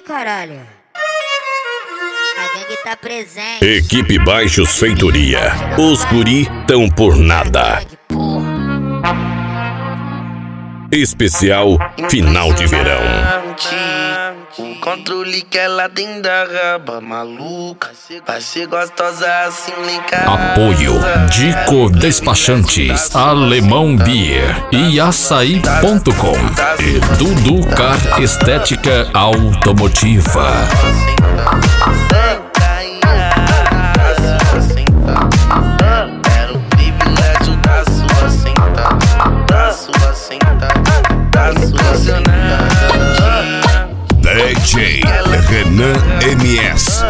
caralho. A gangue tá presente. Equipe Baixos Feitoria. Os guri tão por nada. Especial final de verão. O controle que ela tem da raba maluca. Vai ser gostosa assim, linkada. Apoio Dico Despachantes, Alemão Beer e Açaí.com e Dudu Car Estética Automotiva. DJ Renan MS.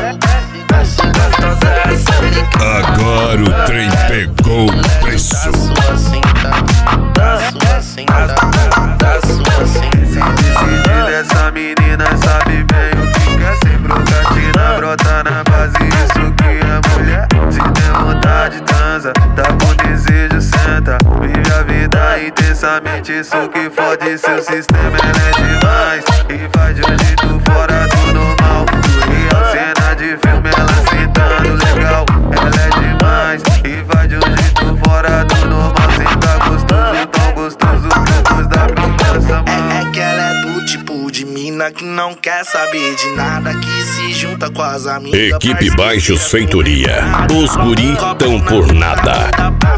Agora o trem pegou o preço. Essa menina sabe bem o que quer. Sem brocatina, brota na base, isso que é mulher. Se tem vontade, transa, tá com desejo, senta. Vive a vida intensamente, isso que fode seu sistema. Ela é demais e faz de um jeito fora do normal. Do real, cena de filme, ela sentando legal. Ela é demais e faz de um jeito fora do normal. Senta gostoso, tão gostoso que eu gosto da proposta. É que ela é do tipo de mina que não quer saber de nada, que se junta com as amigas. Equipe Baixos Feitoria. Os guri tão por nada.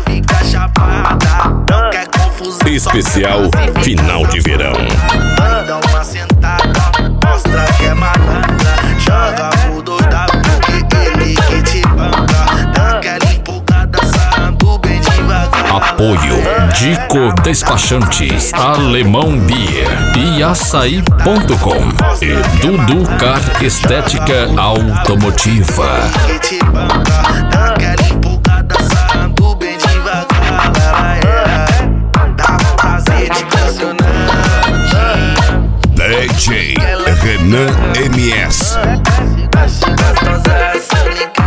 Especial final de verão. Dá uma sentada, mostra que é malandra. Joga pro doidado porque ele que te banca. Dá aquela empolgada, sarrando bem devagar. Apoio Dico Despachantes, Alemão Beer e Açaí.com e Dudu Car Estética Automotiva. Que te banca, dá aquela empolgada, sarrando bem devagar. Dá um prazer de impressionante. DJ Renan MS. Gostosa, assim,